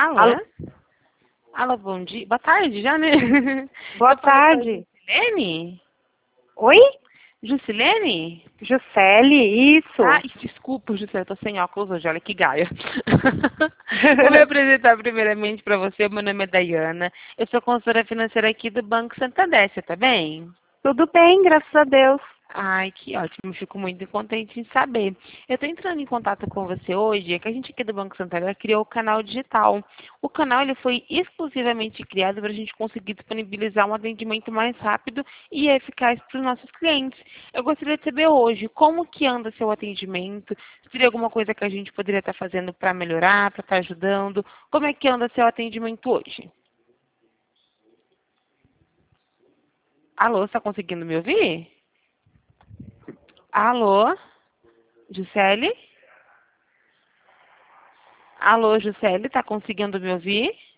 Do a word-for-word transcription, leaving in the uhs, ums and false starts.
Alô? Alô? Alô, bom dia. Boa tarde já, né? Boa Eu falo com a tarde. Jusilene? Oi? Jusilene? Juscelie, isso. Ah, desculpa, Juscelene, eu tô sem óculos hoje, olha que gaia. Vou me apresentar primeiramente para você, meu nome é Dayana, eu sou consultora financeira aqui do Banco Santander, você tá bem? Tudo bem, graças a Deus. Ai, que ótimo, fico muito contente em saber. Eu estou entrando em contato com você hoje, é que a gente aqui do Banco Santander criou o canal digital. O canal ele foi exclusivamente criado para a gente conseguir disponibilizar um atendimento mais rápido e eficaz para os nossos clientes. Eu gostaria de saber hoje como que anda seu atendimento, se teria alguma coisa que a gente poderia estar fazendo para melhorar, para estar ajudando, como é que anda seu atendimento hoje? Alô, está conseguindo me ouvir? Alô? Juscelie? Alô, Juscelie, tá conseguindo me ouvir?